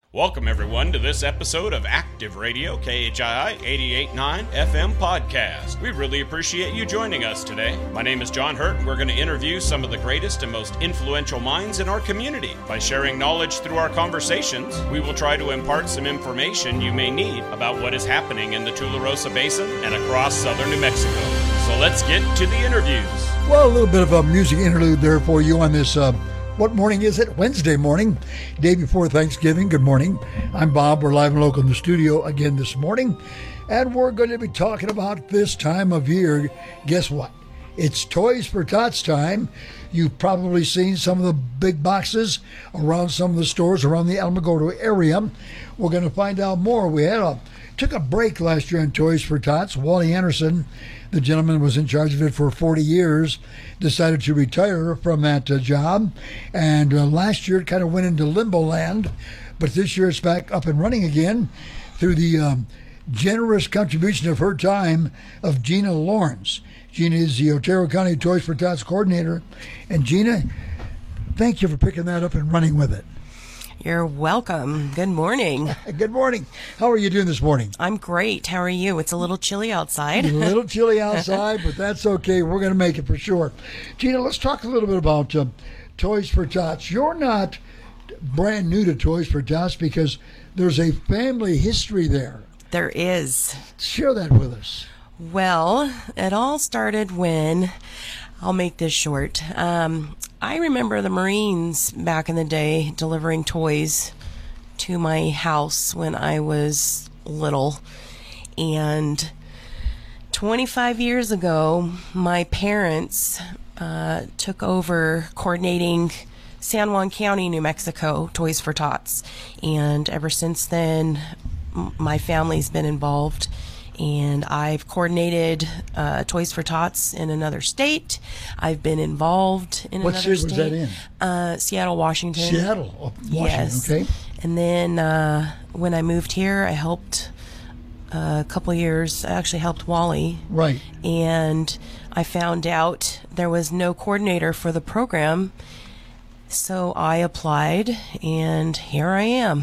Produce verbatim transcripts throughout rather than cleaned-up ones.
Welcome, everyone, to this episode of Active Radio, K H I I eighty-eight point nine F M podcast. We really appreciate you joining us today. My name is John Hurt, and we're going to interview some of the greatest and most influential minds in our community. By sharing knowledge through our conversations, we will try to impart some information you may need about what is happening in the Tularosa Basin and across southern New Mexico. So let's get to the interviews. Well, a little bit of a music interlude there for you on this uh, What morning is it? Wednesday morning, day before Thanksgiving. Good morning. I'm Bob. We're live and local in the studio again this morning, and we're going to be talking about this time of year. Guess what? It's Toys for Tots time. You've probably seen some of the big boxes around some of the stores around the Alamogordo area. We're going to find out more. We had a took a break last year on Toys for Tots. Wally Anderson, the gentleman who was in charge of it for forty years, decided to retire from that uh, job. And uh, last year it kind of went into limbo land. But this year it's back up and running again through the um, generous contribution of her time of Gina Lawrence. Gina is the Otero County Toys for Tots coordinator. And Gina, thank you for picking that up and running with it. You're welcome. Good morning. Good morning. How are you doing this morning? I'm great. How are you? It's a little chilly outside. A little chilly outside, but that's okay. We're going to make it for sure. Gina, let's talk a little bit about uh, Toys for Tots. You're not brand new to Toys for Tots because there's a family history there. There is. Share that with us. Well, it all started when, I'll make this short. Um, I remember the Marines back in the day delivering toys to my house when I was little. And twenty-five years ago, my parents uh, took over coordinating San Juan County, New Mexico, Toys for Tots. And ever since then, m- my family's been involved. And I've coordinated uh, Toys for Tots in another state. I've been involved in what another state. What state. was that in? Uh, Seattle, Washington. Seattle, oh, Washington, yes. Okay. And then uh, when I moved here, I helped uh, a couple of years. I actually helped Wally. Right. And I found out there was no coordinator for the program. So I applied, and here I am.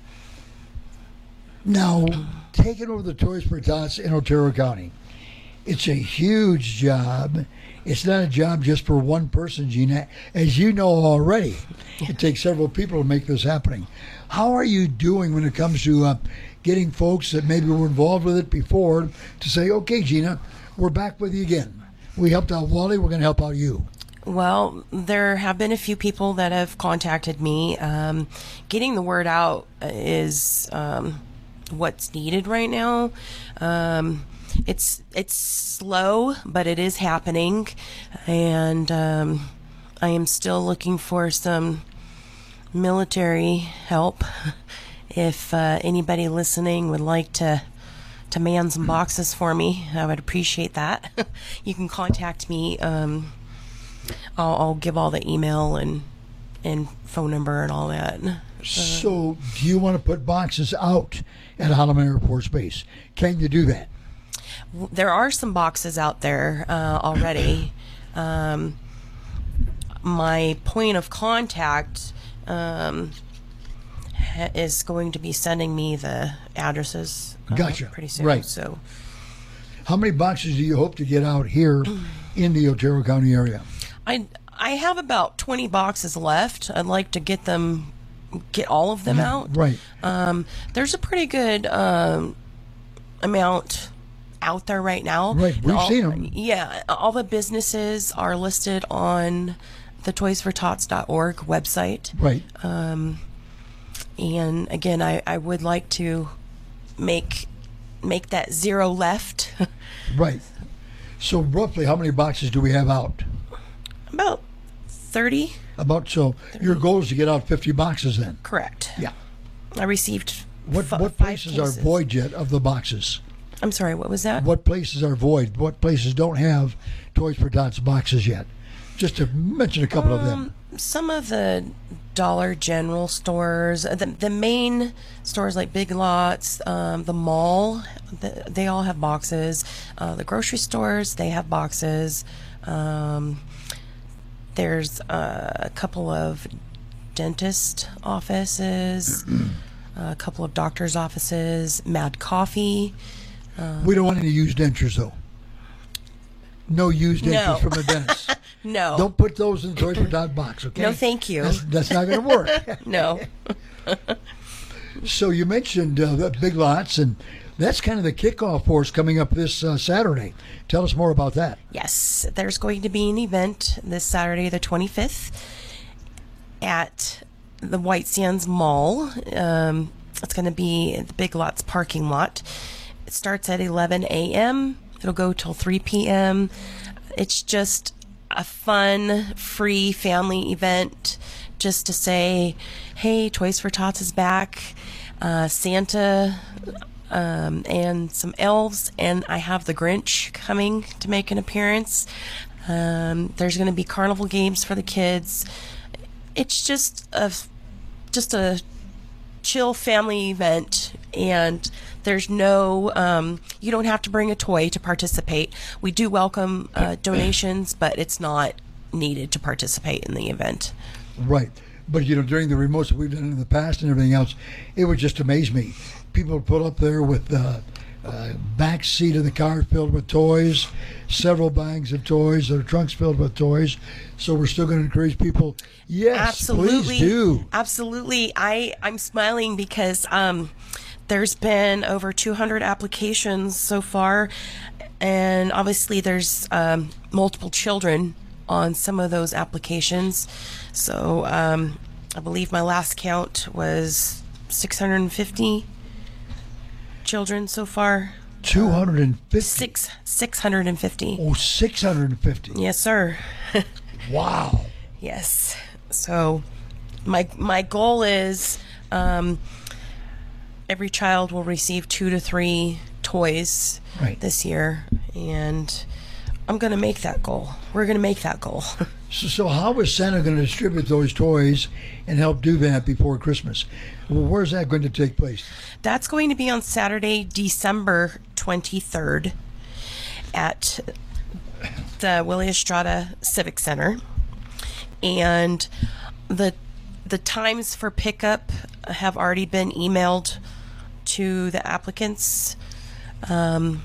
Now, taking over the Toys for Tots in Otero County, it's a huge job. It's not a job just for one person, Gina. As you know already, it takes several people to make this happening. How are you doing when it comes to uh, getting folks that maybe were involved with it before to say, okay, Gina, we're back with you again. We helped out Wally, we're going to help out you. Well, there have been a few people that have contacted me. Um, getting the word out is um, what's needed right now. Um, it's it's slow, but it is happening, and um, I am still looking for some military help. If uh, anybody listening would like to to man some boxes for me, I would appreciate that. You can contact me. Um, I'll, I'll give all the email and and phone number and all that. So, do you want to put boxes out at Holloman Air Force Base? Can you do that? There are some boxes out there uh, already. Um, my point of contact um, ha- is going to be sending me the addresses uh, Gotcha. pretty soon. Right. So, how many boxes do you hope to get out here in the Otero County area? I I have about twenty boxes left. I'd like to get them, get all of them out. Right. Um, there's a pretty good um, amount out there right now. Right, we've all, seen them. Yeah, all the businesses are listed on the toys for tots dot org website. Right. Um, and again, I, I would like to make make that zero left. Right. So roughly how many boxes do we have out? About thirty. About so thirty. Your goal is to get out fifty boxes then? Correct. Yeah. I received What f- what five places cases. are void yet of the boxes? I'm sorry, what was that? What places are void? What places don't have Toys for Tots boxes yet? Just to mention a couple um, of them. Some of the Dollar General stores, the the main stores like Big Lots, um, the mall, the, they all have boxes. Uh, the grocery stores, they have boxes. Um, there's uh, a couple of dentist offices. a couple of doctor's offices, Mad Coffee. Um, we don't want any used dentures, though. No used dentures No. from the dentist. No. Don't put those in the Toys for Tots box, okay? No, thank you. That's, that's not going to work. No. So you mentioned uh, the Big Lots, and that's kind of the kickoff for us coming up this uh, Saturday. Tell us more about that. Yes, there's going to be an event this Saturday, the twenty-fifth, at the White Sands Mall. Um, it's going to be the Big Lots parking lot. It starts at eleven a.m. It'll go till three p.m. It's just a fun, free family event just to say, hey, Toys for Tots is back. Uh, Santa um, and some elves, and I have the Grinch coming to make an appearance. Um, there's going to be carnival games for the kids. It's just a just a chill family event, and there's no um, you don't have to bring a toy to participate. We do welcome uh, donations, but it's not needed to participate in the event. Right. But, you know, during the remotes that we've done in the past and everything else, it would just amaze me. People would pull up there with the uh, back seat of the car filled with toys, several bags of toys, their trunks filled with toys. So we're still going to encourage people, yes, Absolutely. please do. Absolutely. I, I'm smiling because um, there's been over two hundred applications so far, and obviously there's um, multiple children on some of those applications. So um, I believe my last count was six hundred fifty children so far. two hundred fifty? Six, six hundred fifty. Oh, six hundred fifty. Yes, sir. Wow. Yes. So my my goal is um, every child will receive two to three toys Right. this year, and I'm going to make that goal. We're going to make that goal. So, so how is Santa going to distribute those toys and help do that before Christmas? Well, where's that going to take place? That's going to be on Saturday, December twenty-third at the Willie Estrada Civic Center. And the the times for pickup have already been emailed to the applicants. Um,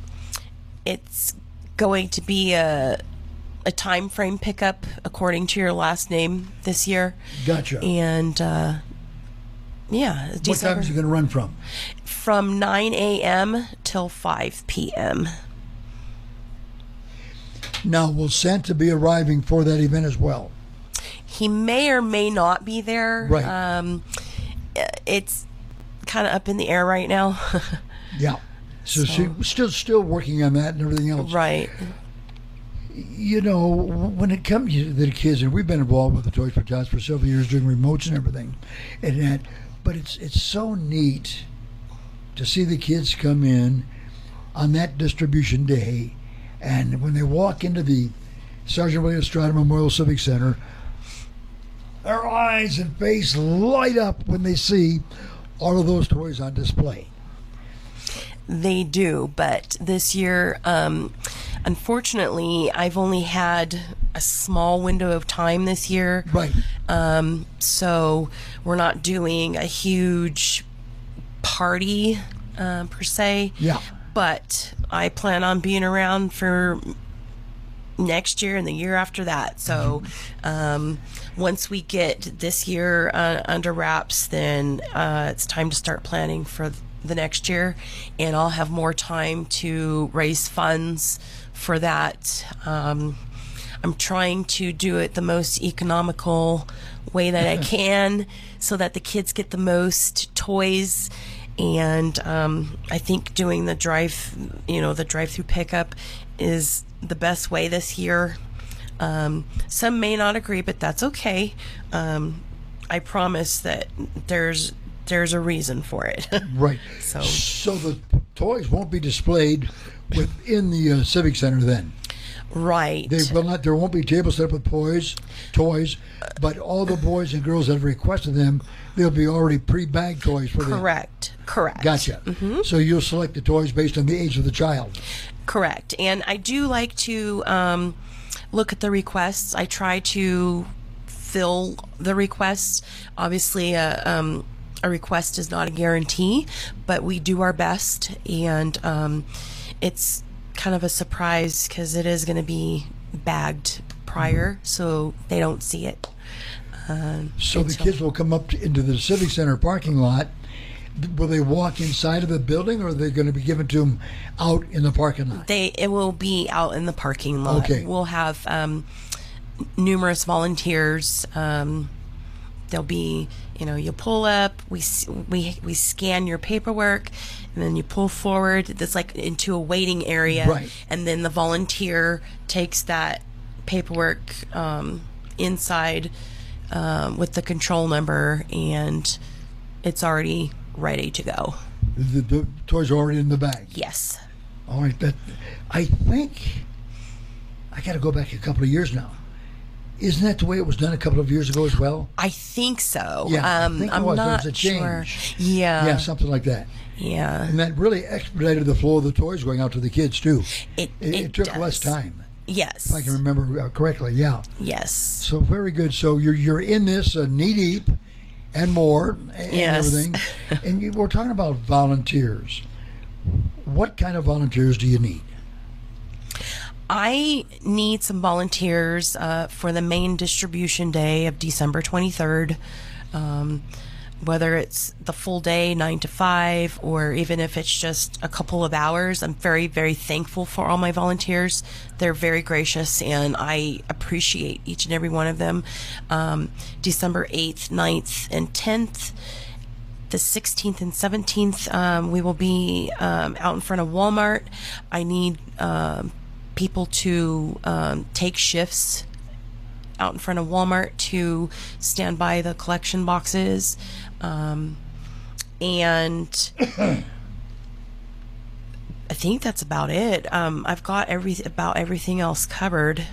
it's going to be a a time frame pickup according to your last name this year. Gotcha. And uh, yeah, What December, time is it going to run from? from nine a.m. till five p.m. Now, will Santa be arriving for that event as well? He may or may not be there. Right. Um, it's kind of up in the air right now. Yeah. So, So- she's still still working on that and everything else. Right. You know, when it comes to the kids, and we've been involved with the Toys for Tots for several years doing remotes and everything, and that, but it's it's so neat to see the kids come in on that distribution day, and when they walk into the Sergeant Willie Estrada Memorial Civic Center, their eyes and face light up when they see all of those toys on display. They do, but this year, um, unfortunately, I've only had a small window of time this year. Right. Um, so we're not doing a huge party uh, per se. Yeah. But I plan on being around for next year and the year after that. So um, once we get this year uh, under wraps, then uh, it's time to start planning for the next year, and I'll have more time to raise funds for that. Um, I'm trying to do it the most economical way that I can so that the kids get the most toys. And um, I think doing the drive, you know, the drive-through pickup is the best way this year. Um, some may not agree, but that's okay. Um, I promise that there's there's a reason for it. Right. So- so the toys won't be displayed within the uh, Civic Center then. Right. They will not. There won't be tables set up with toys, toys, but all the boys and girls that have requested them, they'll be already pre-bagged toys for them. Correct. Correct. Gotcha. So you'll select the toys based on the age of the child. Correct. And I do like to um, look at the requests. I try to fill the requests. Obviously, uh, um, a request is not a guarantee, but we do our best, and um, it's kind of a surprise because it is going to be bagged prior, so they don't see it. Um, so the kids will come up to, into the Civic Center parking lot. Will they walk inside of the building, or are they going to be given to them out in the parking lot? They it will be out in the parking lot. Okay. We'll have um, numerous volunteers. Um, there'll be, you know, you pull up, we we we scan your paperwork, and then you pull forward. That's like into a waiting area, right. And then the volunteer takes that paperwork um, inside um, with the control number, and it's already ready to go. The, the toys are already in the bag. Yes. All right. That I think I got to go back a couple of years now. Isn't that the way it was done a couple of years ago as well? I think so. Yeah, um, I think it I'm was. There not was a sure. change. Yeah. Yeah, something like that. Yeah. And that really expedited the flow of the toys going out to the kids too. It It, it, it took does. less time, Yes. if I can remember uh, correctly. Yeah. Yes. So very good. So you're you're in this uh, knee deep, and more, and Yes. everything. And you, we're talking about volunteers. What kind of volunteers do you need? I need some volunteers uh, for the main distribution day of December twenty-third. Um, whether it's the full day, nine to five, or even if it's just a couple of hours, I'm very, very thankful for all my volunteers. They're very gracious, and I appreciate each and every one of them. Um, December eighth, ninth, and tenth. The sixteenth and seventeenth, um, we will be um, out in front of Walmart. I need um, people to um, take shifts out in front of Walmart to stand by the collection boxes. Um, and I think that's about it. Um, I've got every about everything else covered.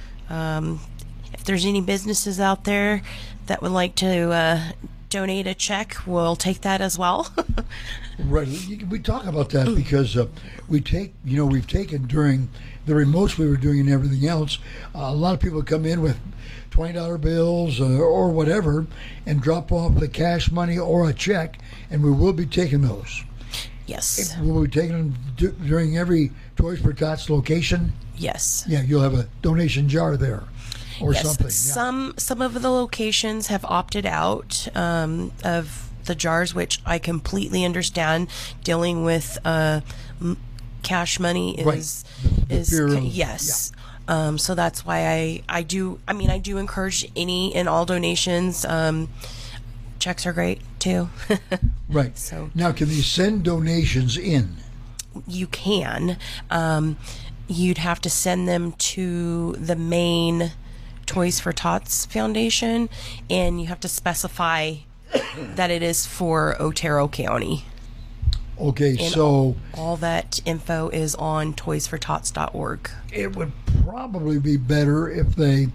Um, if there's any businesses out there that would like to uh, donate a check, we'll take that as well. Right. We talk about that because uh, we take, you know, we've taken during the remotes we were doing and everything else, uh, a lot of people come in with twenty dollar bills uh, or whatever and drop off the cash money or a check, and we will be taking those. Yes. We'll be taking them d- during every Toys for Tots location. Yes. Yeah, you'll have a donation jar there or Yes. something. Yeah. Some some of the locations have opted out um, of the jars, which I completely understand. Dealing with uh, m- cash money is Right. The- the is fear of- yes. Um, so that's why I I do. I mean, I do encourage any and all donations. Um, checks are great too. Right. So Now, can they send donations in? you can. Um, you'd have to send them to the main Toys for Tots Foundation, and you have to specify that it is for Otero County. Okay, And so all, all that info is on toys for tots dot org. it would probably be better if they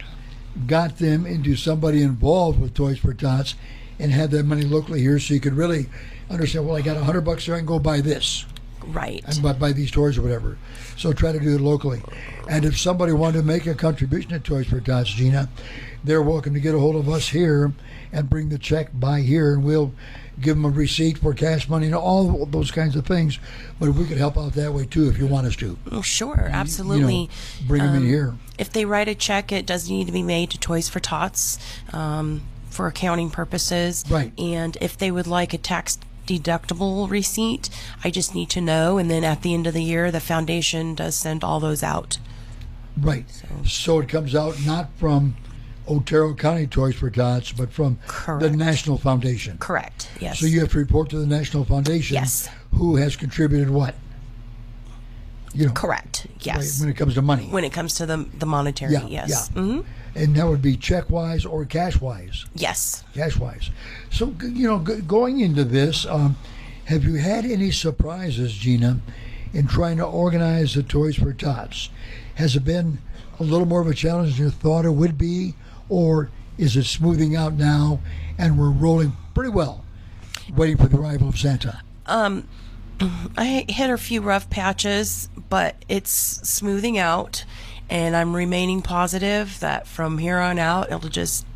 got them into somebody involved with Toys for Tots and had that money locally here, so you could really understand, well, I got a hundred bucks here, I can go buy this Right. and buy, buy these toys or whatever. So try to do it locally. And if somebody wanted to make a contribution to Toys for Tots, Gina, they're welcome to get a hold of us here and bring the check by here, and we'll give them a receipt for cash money and all those kinds of things. But we could help out that way too if you want us to. Well, sure, absolutely. You know, bring them in here. If they write a check, it does need to be made to Toys for Tots um, for accounting purposes. Right. And if they would like a tax deductible receipt, I just need to know. And then at the end of the year, the foundation does send all those out. Right. So it comes out not from Otero County Toys for Tots, but from Correct. the National Foundation. Correct. Yes. So you have to report to the National Foundation Yes. who has contributed what? You know, Correct. right, Yes. when it comes to money. When it comes to the the monetary, Yeah, yes. yeah. hmm And that would be check-wise or cash-wise. Yes. Cash-wise. So, g- you know, g- going into this, um, have you had any surprises, Gina, in trying to organize the Toys for Tots? Has it been a little more of a challenge than you thought it would be, or is it smoothing out now and we're rolling pretty well, waiting for the arrival of Santa? I hit a few rough patches, but it's smoothing out, and I'm remaining positive that from here on out it'll just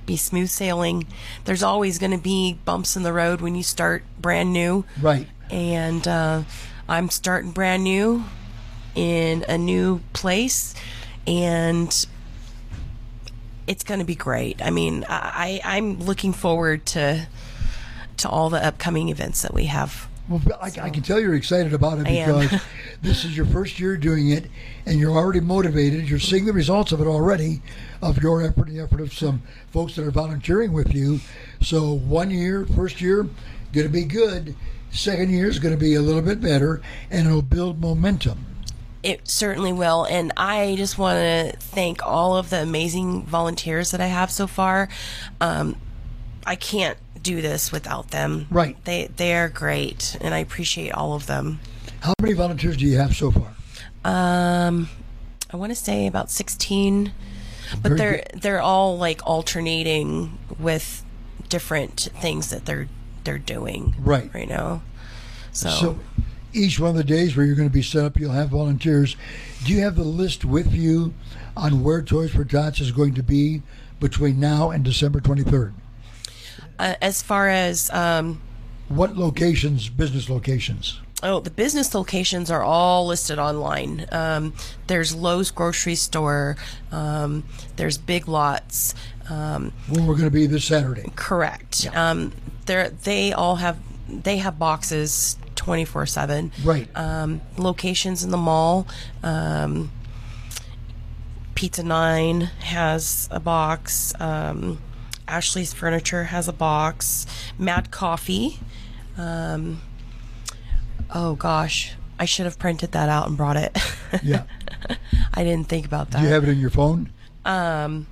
be smooth sailing. There's always going to be bumps in the road when you start brand new. Right. And uh, I'm starting brand new in a new place, and it's going to be great. I mean, I, I'm looking forward to to all the upcoming events that we have. Well, I, I can tell you're excited about it because this is your first year doing it, and you're already motivated. You're seeing the results of it already, of your effort and the effort of some folks that are volunteering with you. So one year, first year, going to be good. Second year is going to be a little bit better, and it'll build momentum. It certainly will. And I just want to thank all of the amazing volunteers that I have so far. Um, I can't do this without them. Right. They they are great, and I appreciate all of them. How many volunteers do you have so far? Um, I want to say about sixteen, but Very they're good. they're all like alternating with different things that they're they're doing Right. right now. So, So each one of the days where you're going to be set up, you'll have volunteers. Do you have the list with you on where Toys for Tots is going to be between now and December twenty-third? uh, as far as um, What locations, business locations? oh, the business locations are all listed online. Um, there's Lowe's grocery store. Um, there's Big Lots. Um, Where we're going to be this Saturday. correct. Um, they they all have they have boxes twenty-four seven. Right. Um, locations in the mall. Um, Pizza Nine has a box. Um, Ashley's Furniture has a box. Mad Coffee. Um, oh gosh, I should have printed that out and brought it. Yeah. I didn't think about that. Do you have it in your phone? Um,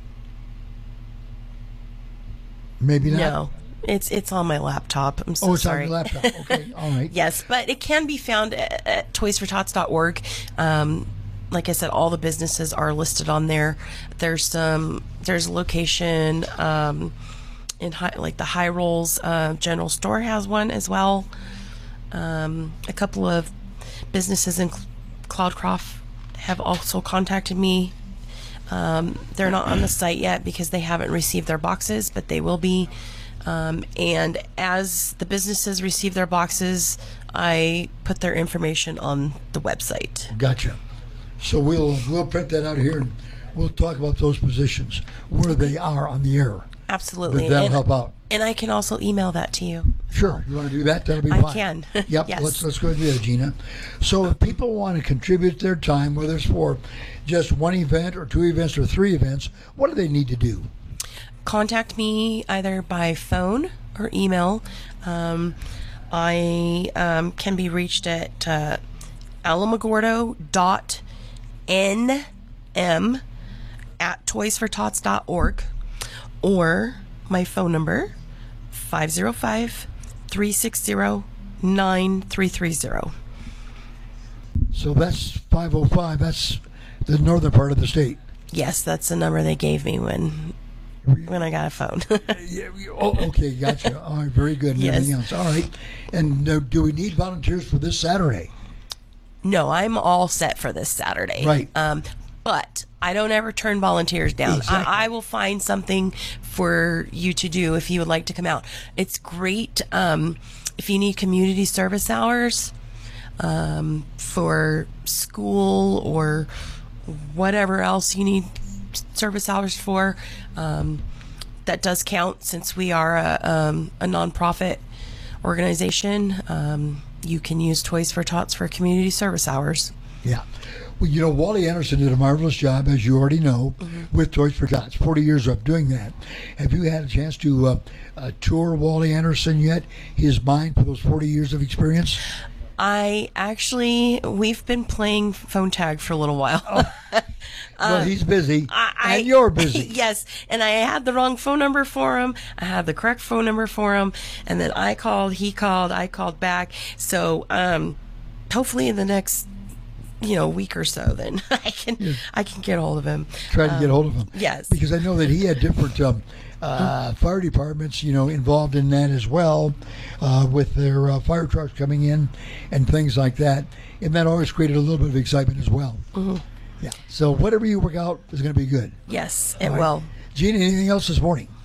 Maybe not. no, it's it's on my laptop. I'm so Oh, it's sorry. on your laptop. Okay. All right. Yes, but it can be found at, at toys for tots dot org. Um, like I said, all the businesses are listed on there. There's some. There's a location um, in high, like the High Rolls uh, General Store has one as well. Um, a couple of businesses in Cl- Cloudcroft have also contacted me. Um, they're not on the site yet because they haven't received their boxes, but they will be. Um, and as the businesses receive their boxes, I put their information on the website. Gotcha. So we'll we'll print that out here, and we'll talk about those positions where they are on the air. Absolutely. That'll and, help out. and I can also email that to you. Sure. You want to do that? That'll be I fine. can. Yep. Yes. Let's let's go ahead and do that, Gina. So if people want to contribute their time, whether it's for just one event or two events or three events, what do they need to do? Contact me either by phone or email. Um, I um, can be reached at uh, alamogordo dot n m at toys for tots dot org, or my phone number five oh five, three six zero, nine three three zero. So that's five oh five. That's the northern part of the state. Yes, that's the number they gave me when when I got a phone. Yeah, we- oh, okay, gotcha. All right, very good. And Yes. everything else. All right. And uh, do we need volunteers for this Saturday? No, I'm all set for this Saturday. Right. Um, but I don't ever turn volunteers down. Exactly. I, I will find something for you to do if you would like to come out. It's great um, if you need community service hours um, for school or whatever else you need service hours for. Um, that does count since we are a, um, a nonprofit organization. Um, you can use Toys for Tots for community service hours. Yeah. Well, you know, Wally Anderson did a marvelous job, as you already know, Mm-hmm. with Toys for Tots. forty years of doing that. Have you had a chance to uh, uh, tour Wally Anderson yet? His mind for those forty years of experience? I actually, we've been playing phone tag for a little while. Well, he's busy, I- I- and you're busy. Yes, and I had the wrong phone number for him. I had the correct phone number for him, and then I called, he called, I called back. So, um, hopefully in the next, you know, week or so, then I can I can get a hold of him. Try to get hold of him. yes. Because I know that he had different um, uh, fire departments, you know, involved in that as well, uh, with their uh, fire trucks coming in and things like that. And that always created a little bit of excitement as well. Mm-hmm. Yeah. So whatever you work out is going to be good. Yes, it All right. will. Gina, anything else this morning?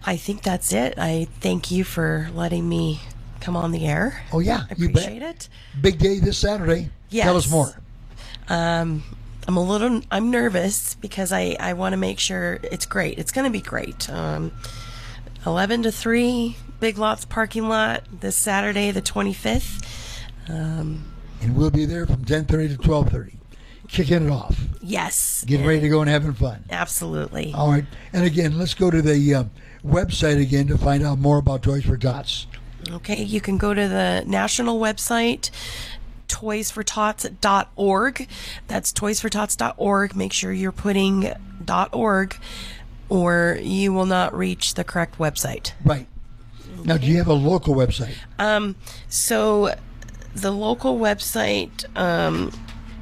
I think that's it. I thank you for letting me come on the air. Oh, yeah. I you appreciate bet. it. Big day this Saturday. Yes. Tell us more. Um, I'm a little, I'm nervous because I, I want to make sure it's great. It's going to be great. Um, eleven to three, Big Lots parking lot this Saturday, the twenty-fifth. Um, and we'll be there from ten thirty to twelve thirty. Kicking it off. Yes. Getting ready to go and having fun. Absolutely. All right. And again, let's go to the uh, website again to find out more about Toys for Tots. Okay, you can go to the national website, toys for tots dot org. That's toys for tots dot org. Make sure you're putting .org or you will not reach the correct website. Right. Now, do you have a local website? Um, so the local website, um,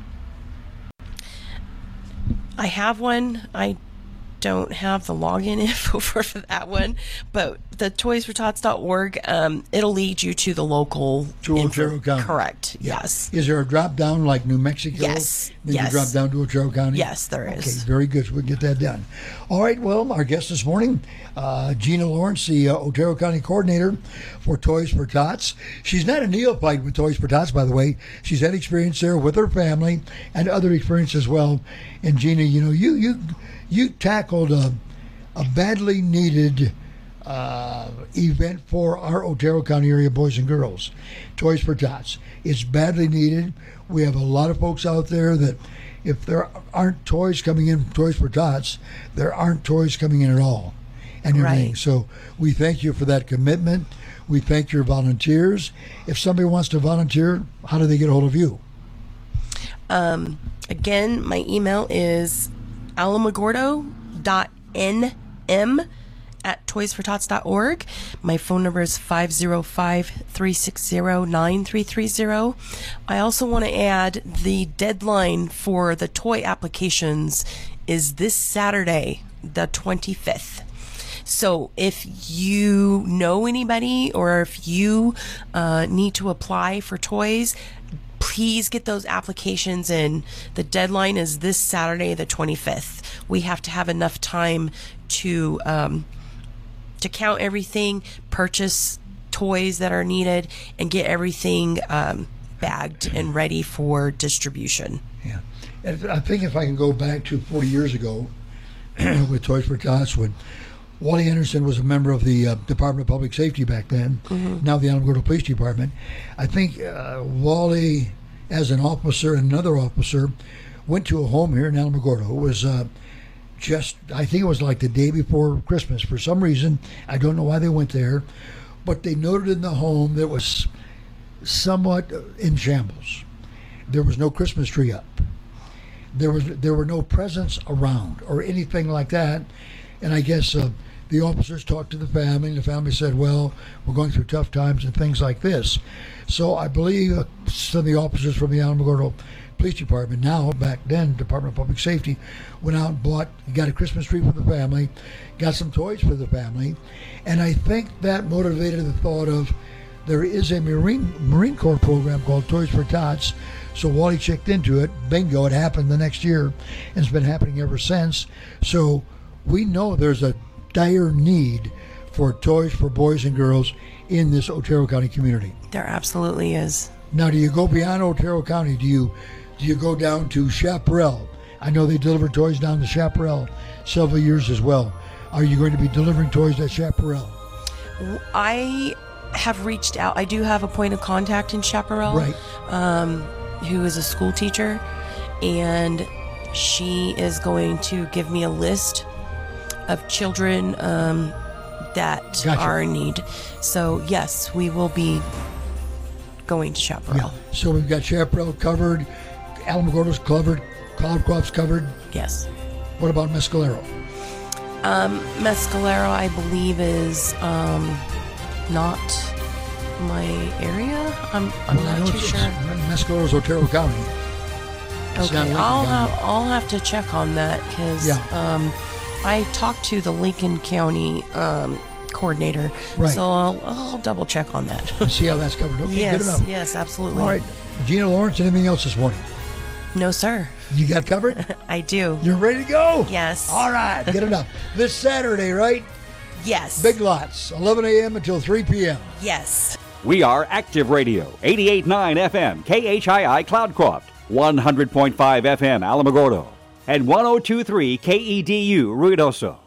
I have one. I don't have the login info for that one, but the toys for tots dot org, um, it'll lead you to the local To info. Otero County. Correct. Yeah. Yes. Is there a drop down like New Mexico? Yes. Then Yes. you drop down to Otero County? Yes, there is. Okay, very good. So we'll get that done. All right. Well, our guest this morning, uh, Gina Lawrence, the uh, Otero County coordinator for Toys for Tots. She's not a neophyte with Toys for Tots, by the way. She's had experience there with her family and other experience as well. And Gina, you know, you you you tackled a, a badly needed uh, event for our Otero County area boys and girls, Toys for Tots. It's badly needed. We have a lot of folks out there that if there aren't toys coming in from Toys for Tots, there aren't toys coming in at all and everything. Right. So we thank you for that commitment. We thank your volunteers. If somebody wants to volunteer, how do they get a hold of you? Um, again, my email is alamogordo dot n m at toys for tots dot org. My phone number is five oh five, three six zero, nine three three zero. I also want to add the deadline for the toy applications is this Saturday, the twenty-fifth. So if you know anybody or if you uh, need to apply for toys, please get those applications in. The deadline is this Saturday, the twenty-fifth. We have to have enough time to um, to count everything, purchase toys that are needed, and get everything um, bagged and ready for distribution. Yeah. And I think if I can go back to forty years ago with Toys for Tots, when Wally Anderson was a member of the uh, Department of Public Safety back then, mm-hmm. now the Alamogordo Police Department. I think uh, Wally, as an officer and another officer, went to a home here in Alamogordo. It was uh, just, I think it was like the day before Christmas. For some reason, I don't know why they went there, but they noted in the home that was somewhat in shambles. There was no Christmas tree up. There was there were no presents around or anything like that. And I guess uh, the officers talked to the family, and the family said, well, we're going through tough times and things like this. So I believe uh, some of the officers from the Alamogordo Police Department, now back then Department of Public Safety, went out and bought, got a Christmas tree for the family, got some toys for the family. And I think that motivated the thought of there is a Marine Marine Corps program called Toys for Tots. So Wally checked into it. Bingo, it happened the next year, and it's been happening ever since. So we know there's a dire need for toys for boys and girls in this Otero County community. There absolutely is. Now, do you go beyond Otero County? Do you do you go down to Chaparral? I know they deliver toys down to Chaparral several years as well. Are you going to be delivering toys at Chaparral? I have reached out. I do have a point of contact in Chaparral, Right. um, who is a school teacher, and she is going to give me a list of children um, that Gotcha. are in need. So yes, we will be going to Chaparral. Yeah. So we've got Chaparral covered, Alamogordo's covered, Cloudcroft's covered. Yes. What about Mescalero? Um, Mescalero, I believe, is um, not my area. I'm, I'm Well, I know not too it's- sure. it's- Mescalero's Otero County. It's not Okay, Lincoln I'll County. have I'll have to check on that because Yeah. um, I talked to the Lincoln County um, coordinator, Right. so I'll, I'll double check on that. See how that's covered. Okay, good yes, enough. yes, absolutely. All right. Gina Lawrence, anything else this morning? No, sir, You got covered? I do. You're ready to go? Yes. All right, get it up. This Saturday, right? Yes. Big lots, eleven a.m. until three p.m. Yes. We are Active Radio, eighty-eight point nine F M, K H I I Cloudcroft, one hundred point five F M Alamogordo, and one oh two point three K E D U Ruidoso.